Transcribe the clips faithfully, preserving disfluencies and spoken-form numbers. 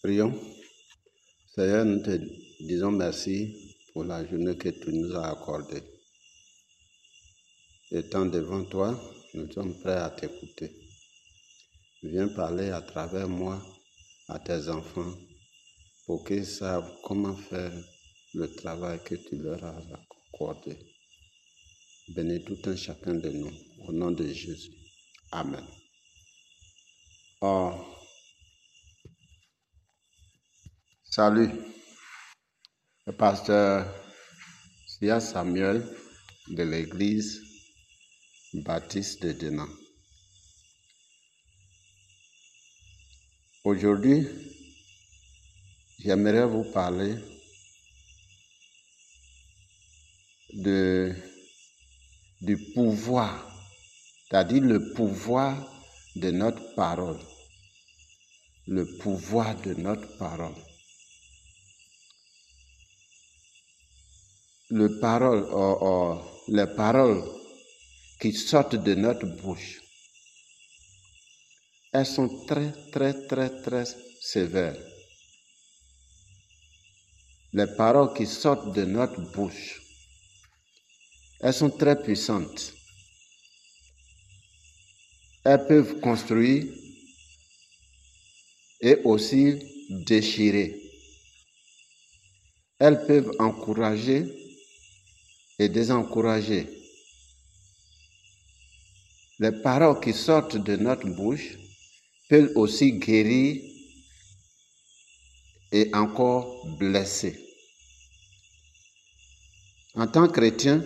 Prions. Seigneur, nous te disons merci pour la journée que tu nous as accordée. Étant devant toi, nous sommes prêts à t'écouter. Viens parler à travers moi à tes enfants pour qu'ils savent comment faire le travail que tu leur as accordé. Bénis tout un chacun de nous, au nom de Jésus. Amen. Oh. Salut, le pasteur Sia Samuel de l'église baptiste de Denan. Aujourd'hui, j'aimerais vous parler de, du pouvoir, c'est-à-dire le pouvoir de notre parole. Le pouvoir de notre parole. Le parole, oh, oh, les paroles qui sortent de notre bouche, elles sont très, très, très, très sévères. Les paroles qui sortent de notre bouche, elles sont très puissantes. Elles peuvent construire et aussi déchirer. Elles peuvent encourager et désencourager. Les paroles qui sortent de notre bouche peuvent aussi guérir et encore blesser. En tant que chrétiens,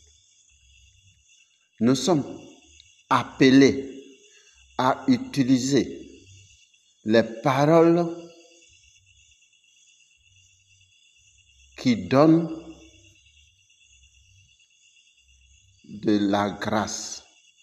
nous sommes appelés à utiliser les paroles qui donnent de la grâce,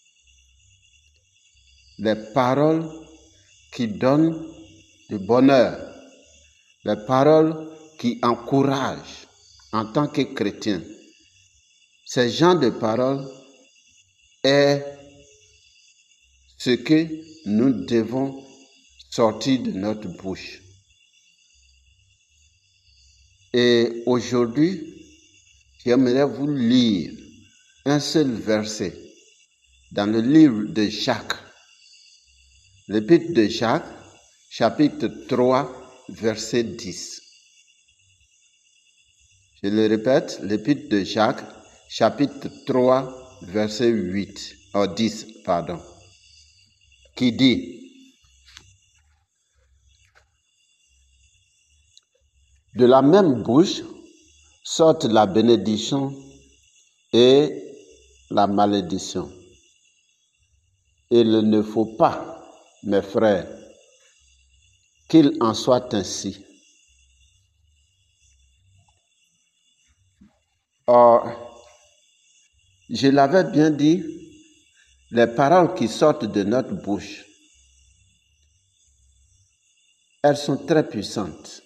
les paroles qui donnent du bonheur, les paroles qui encouragent en tant que chrétien. Ces genres de paroles est ce que nous devons sortir de notre bouche. Et aujourd'hui, j'aimerais vous lire un seul verset dans le livre de Jacques, l'épître de Jacques, chapitre trois, verset dix. Je le répète, l'épître de Jacques, chapitre trois, verset huit, oh dix, pardon, qui dit: de la même bouche sortent la bénédiction et la malédiction. Il ne faut pas, mes frères, qu'il en soit ainsi. Or, je l'avais bien dit, les paroles qui sortent de notre bouche, elles sont très puissantes.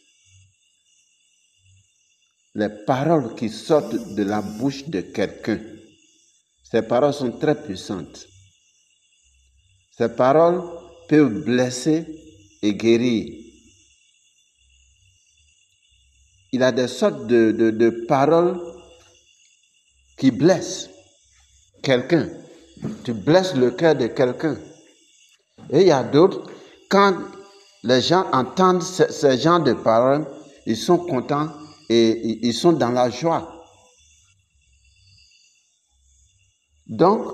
Les paroles qui sortent de la bouche de quelqu'un, ces paroles sont très puissantes. Ces paroles peuvent blesser et guérir. Il y a des sortes de, de, de paroles qui blessent quelqu'un. Tu blesses le cœur de quelqu'un. Et il y a d'autres, quand les gens entendent ce, ce genre de paroles, ils sont contents et ils sont dans la joie. Donc,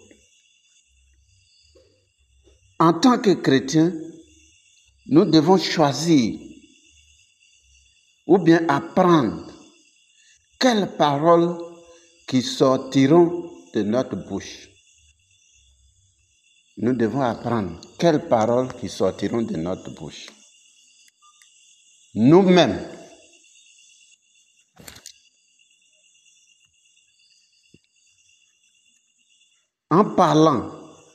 en tant que chrétiens, nous devons choisir ou bien apprendre quelles paroles qui sortiront de notre bouche. Nous devons apprendre quelles paroles qui sortiront de notre bouche. Nous-mêmes, en parlant,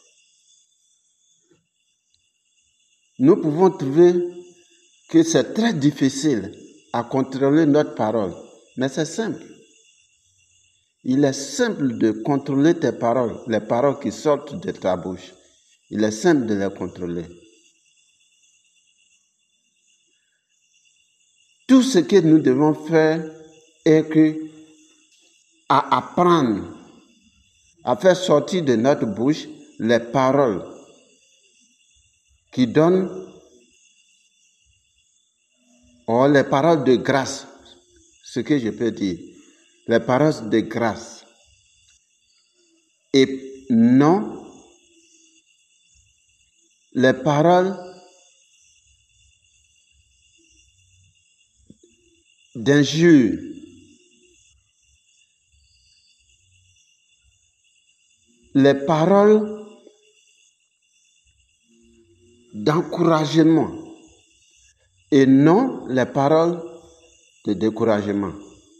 nous pouvons trouver que c'est très difficile à contrôler notre parole, mais c'est simple. Il est simple de contrôler tes paroles, les paroles qui sortent de ta bouche. Il est simple de les contrôler. Tout ce que nous devons faire est que à apprendre, à faire sortir de notre bouche les paroles qui donnent, ou les paroles de grâce, ce que je peux dire, les paroles de grâce, et non les paroles d'injure, les paroles d'encouragement et non les paroles de découragement.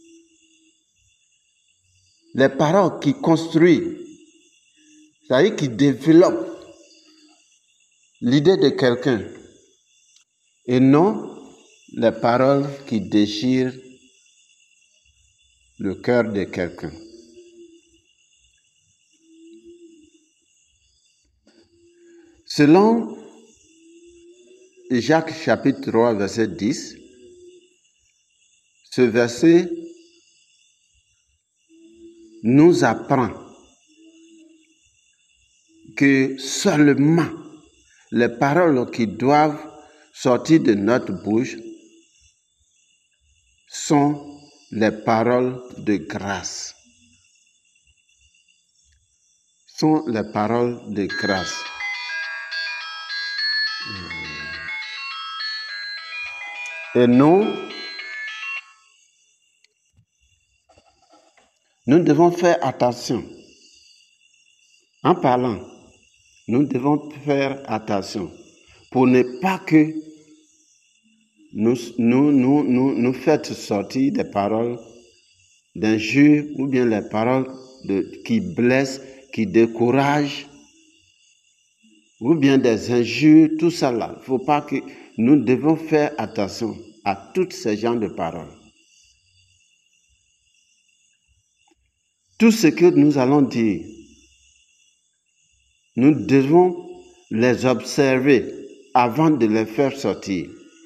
Les paroles qui construisent, c'est-à-dire qui développent l'idée de quelqu'un et non les paroles qui déchirent le cœur de quelqu'un. Selon Jacques chapitre trois, verset dix, ce verset nous apprend que seulement les paroles qui doivent sortir de notre bouche sont les paroles de grâce. Sont les paroles de grâce. Et nous, nous devons faire attention. En parlant, nous devons faire attention pour ne pas que nous nous, nous, nous, nous faites sortir des paroles d'injure ou bien les paroles de, qui blessent, qui découragent, ou bien des injures, tout ça là. Il ne faut pas que nous devons faire attention à tous ces genres de paroles. Tout ce que nous allons dire, nous devons les observer avant de les faire sortir.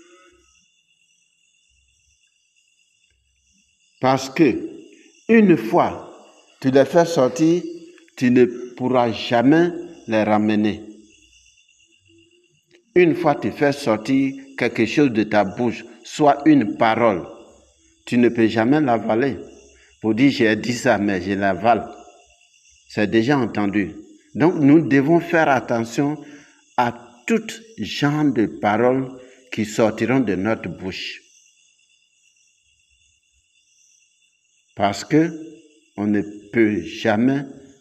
Parce que une fois tu les fais sortir, tu ne pourras jamais les ramener. Une fois tu fais sortir quelque chose de ta bouche, soit une parole, tu ne peux jamais l'avaler. Pour dire j'ai dit ça, mais je l'avale. C'est déjà entendu. Donc nous devons faire attention à tout genre de paroles qui sortiront de notre bouche. Parce que on ne peut jamais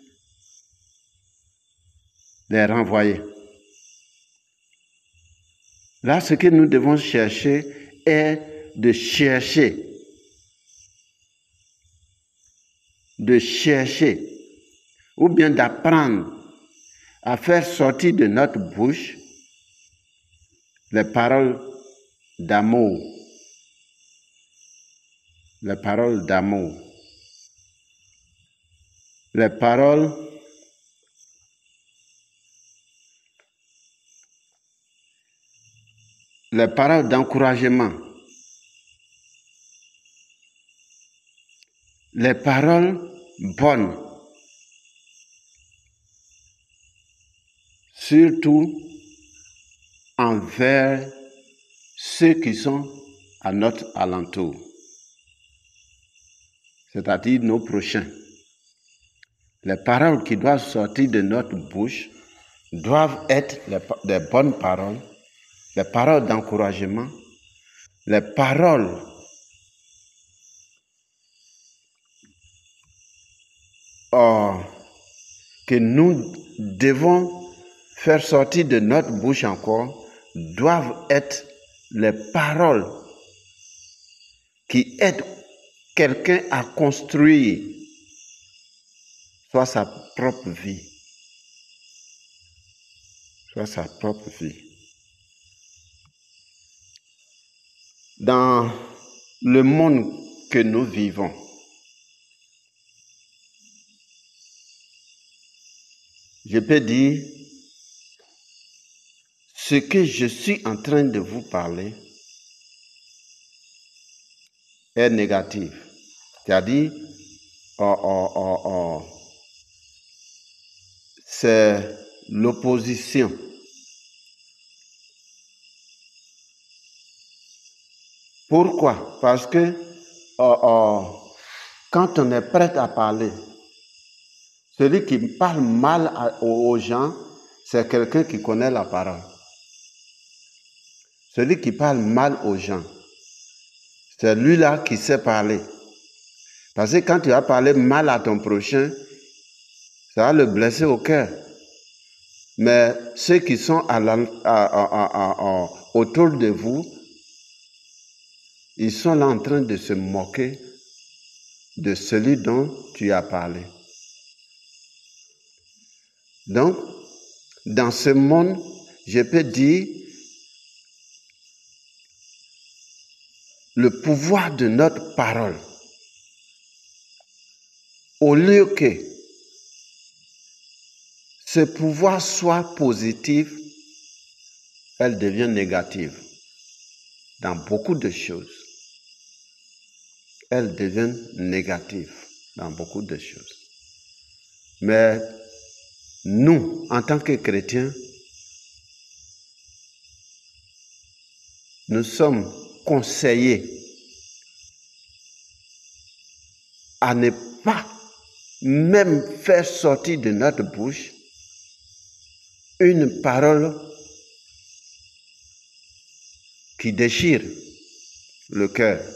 les renvoyer. Là, ce que nous devons chercher est de chercher, de chercher, ou bien d'apprendre à faire sortir de notre bouche les paroles d'amour, les paroles d'amour, les paroles les paroles d'encouragement, les paroles bonnes, surtout envers ceux qui sont à notre alentour, c'est-à-dire nos prochains. Les paroles qui doivent sortir de notre bouche doivent être les, les bonnes paroles, les paroles d'encouragement, les paroles oh, que nous devons faire sortir de notre bouche encore, doivent être les paroles qui aident quelqu'un à construire soit sa propre vie, soit sa propre vie. Dans le monde que nous vivons, je peux dire, ce que je suis en train de vous parler, est négative. C'est-à-dire, oh, oh, oh, oh, c'est l'opposition. Pourquoi? Parce que oh, oh, quand on est prêt à parler, celui qui parle mal à, aux gens, c'est quelqu'un qui connaît la parole. Celui qui parle mal aux gens, c'est lui-là qui sait parler. Parce que quand tu vas parler mal à ton prochain, ça va le blesser au cœur. Mais ceux qui sont à la, à, à, à, à, autour de vous, ils sont là en train de se moquer de celui dont tu as parlé. Donc, dans ce monde, je peux dire, le pouvoir de notre parole, au lieu que ce pouvoir soit positif, elle devient négative dans beaucoup de choses. Elle devient négative dans beaucoup de choses. Mais nous, en tant que chrétiens, nous sommes conseillés à ne pas même faire sortir de notre bouche une parole qui déchire le cœur,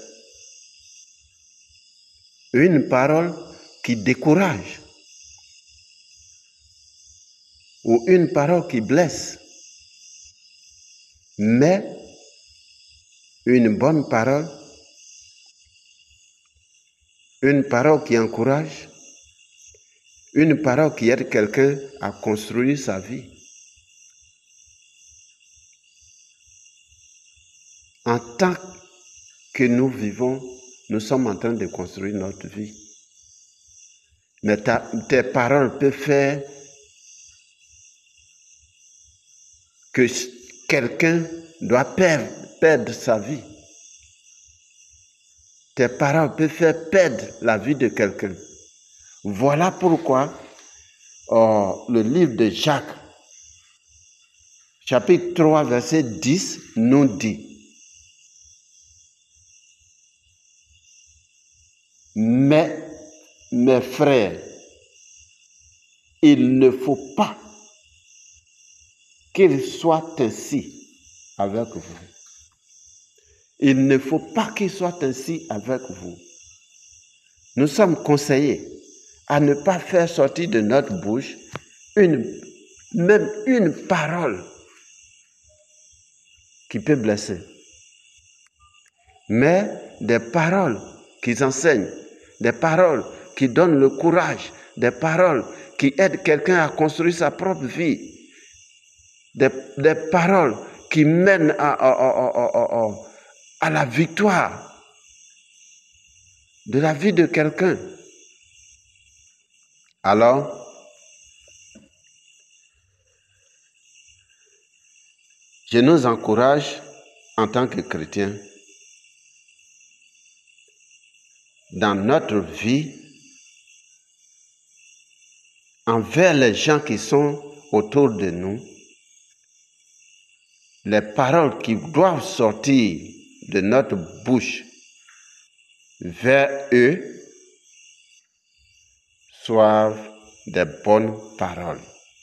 une parole qui décourage ou une parole qui blesse, mais une bonne parole, une parole qui encourage, une parole qui aide quelqu'un à construire sa vie. En tant que nous vivons, nous sommes en train de construire notre vie. Mais ta, tes paroles peuvent faire que quelqu'un doit perdre, perdre sa vie. Tes paroles peuvent faire perdre la vie de quelqu'un. Voilà pourquoi oh, le livre de Jacques, chapitre trois, verset dix, nous dit: Mais, mes frères, il ne faut pas qu'il soit ainsi avec vous. Il ne faut pas qu'il soit ainsi avec vous. Nous sommes conseillés à ne pas faire sortir de notre bouche une, même une parole qui peut blesser, mais des paroles qui enseignent, des paroles qui donnent le courage, des paroles qui aident quelqu'un à construire sa propre vie, des, des paroles qui mènent à, à, à, à, à, à la victoire de la vie de quelqu'un. Alors, je nous encourage en tant que chrétiens dans notre vie envers les gens qui sont autour de nous, les paroles qui doivent sortir de notre bouche vers eux soient des bonnes paroles,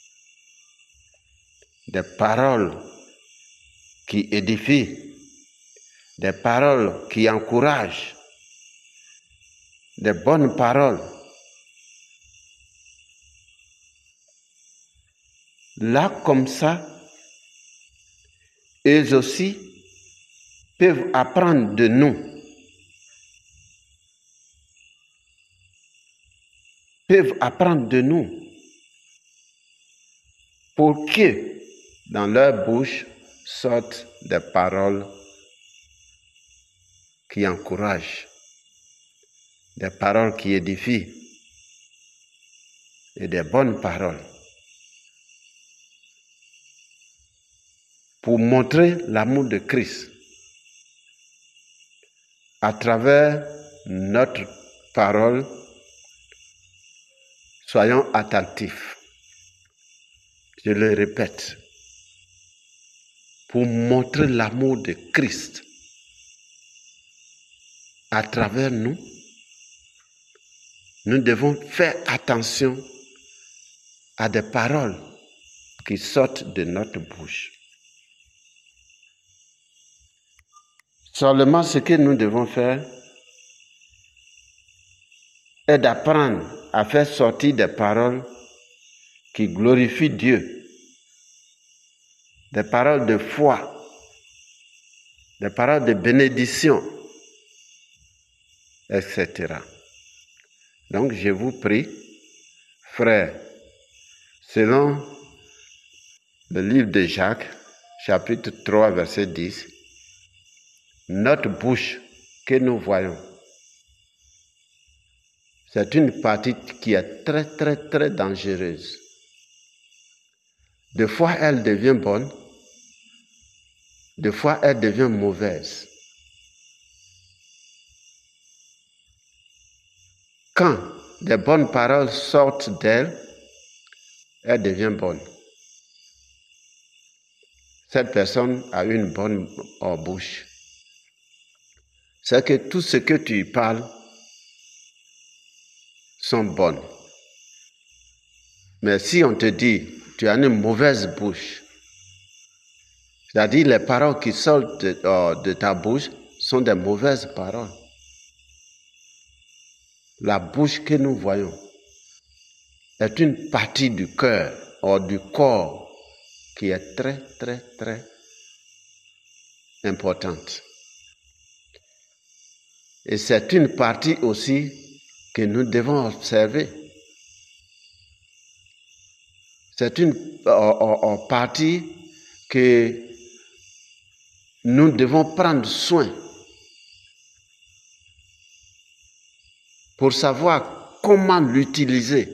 des paroles qui édifient, des paroles qui encouragent, des bonnes paroles. Là, comme ça, eux aussi peuvent apprendre de nous, peuvent apprendre de nous pour que dans leur bouche sortent des paroles qui encouragent, des paroles qui édifient et des bonnes paroles pour montrer l'amour de Christ à travers notre parole, soyons attentifs. Je le répète, pour montrer l'amour de Christ à travers nous, nous devons faire attention à des paroles qui sortent de notre bouche. Seulement ce que nous devons faire est d'apprendre à faire sortir des paroles qui glorifient Dieu, des paroles de foi, des paroles de bénédiction, et cetera. Donc je vous prie, frères, selon le livre de Jacques, chapitre trois, verset dix, notre bouche que nous voyons, c'est une partie qui est très, très, très dangereuse. Des fois, elle devient bonne, des fois, elle devient mauvaise. Quand des bonnes paroles sortent d'elle, elle devient bonne. Cette personne a une bonne bouche. C'est que tout ce que tu parles sont bonnes. Mais si on te dit, tu as une mauvaise bouche, c'est-à-dire les paroles qui sortent de, euh, de ta bouche sont des mauvaises paroles. La bouche que nous voyons est une partie du cœur ou du corps qui est très, très, très importante. Et c'est une partie aussi que nous devons observer. C'est une euh, euh, partie que nous devons prendre soin pour savoir comment l'utiliser.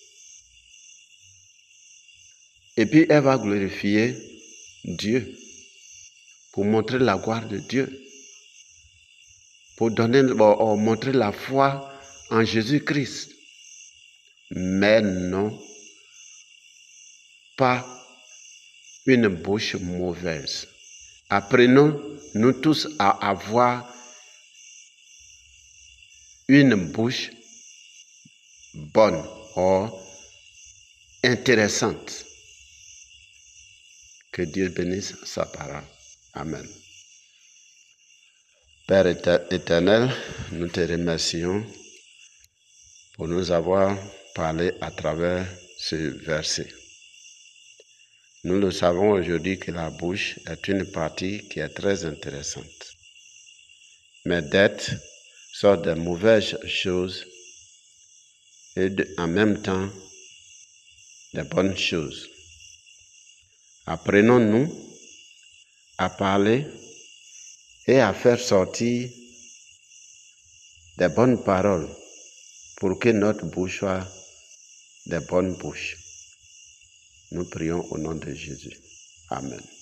Et puis elle va glorifier Dieu pour montrer la gloire de Dieu, pour donner, pour montrer la foi en Jésus-Christ. Mais non, pas une bouche mauvaise. Apprenons, nous tous, à avoir une bouche bonne ou intéressante. Que Dieu bénisse sa parole. Amen. Père éternel, nous te remercions pour nous avoir parlé à travers ce verset. Nous le savons aujourd'hui que la bouche est une partie qui est très intéressante. Mais d'être sortent de mauvaises choses et de, en même temps de bonnes choses. Apprenons-nous à parler et à faire sortir des bonnes paroles pour que notre bouche soit des bonnes bouches. Nous prions au nom de Jésus. Amen.